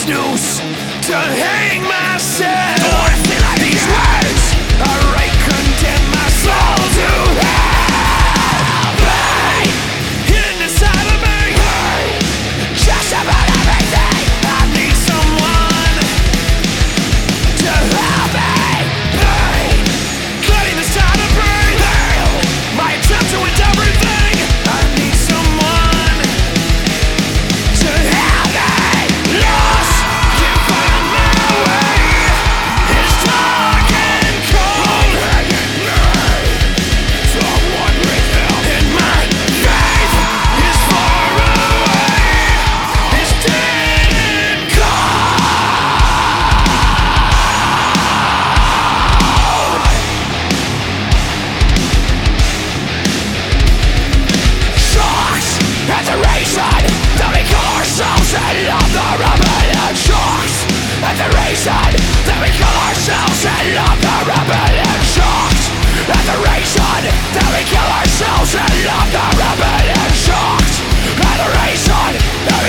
noose to hang myself. These words I condemn my soul to hell. Pain hidden inside of me, just about everything. I need someone to help me. Pain cutting inside of me, my attempt to end everything. I need someone to help me. Lost, can't find my way. It's dark and cold. Someone with help. And my faith is far away. It's dead and cold. Shocks at the reason that we kill ourselves and love the rebellion. Shocks at the reason that we kill ourselves and love the rebellion. Shocks at the reason that we kill ourselves and love the rebellion. Shocks at the reason that